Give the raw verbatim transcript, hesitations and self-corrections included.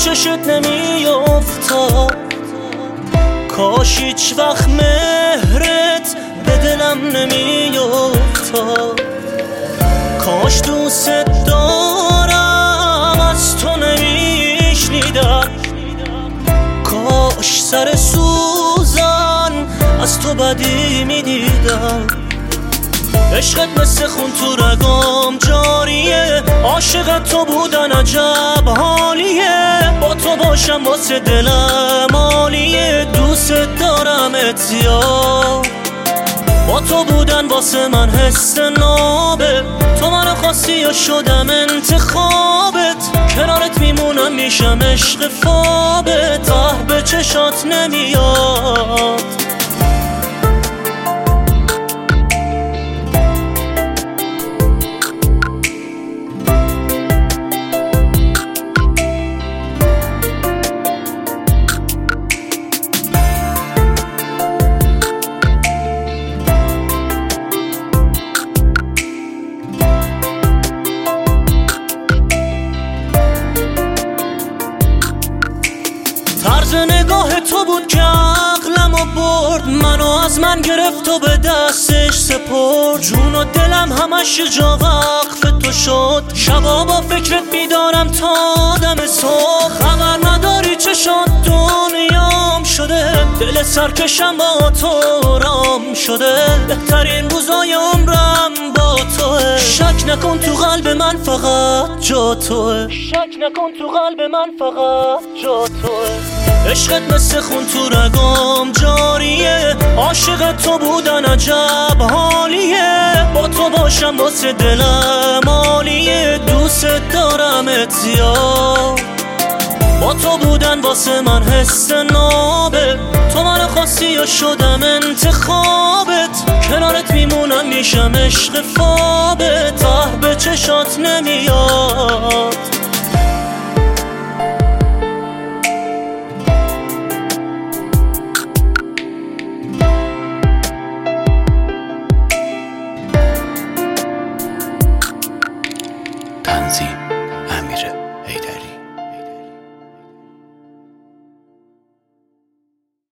چشت نمیافتاد، کاش هیچ وقت مهرت به دلم نمیافتاد، کاش دوست دارم از تو نمیشنیدم، کاش سر سوزن از تو بدی میدیدم. عشقت مثل خون تو رگام جاریه، عاشق تو بودن عجب حالیه، با تو باشم واسه دلم عالیه، دوست دارم اتیاب، با تو بودن واسه من حس نابه، تو منو خواستی یا شدم انتخابت، کنارت میمونم میشم عشق فابت، ته به چشات نمیاد. طرز نگاه تو بود که عقلمو برد، منو از من گرفت و به دستش سپرد، جون و دلم همش جا وقف تو شد، شبا با فکرت بیدارم تا دم صبح، خبر نداری چشات دنیام شده، دل سرکشم با تو رام شده، بهترین روزای عمرم با توه، شک نکن تو قلب من فقط جا توه، شک نکن تو قلب من فقط جا توه. عشقت مثل خون تو رگام جاریه، عاشق تو بودن عجب حالیه، با تو باشم واسه دلم عالیه، دوست دارم اتیاب، با تو بودن واسه من حس نابه، تو منو خواستی یا شدم انتخابت، کنارت میمونم میشم عشق فابت، ته به چشات نمیاد.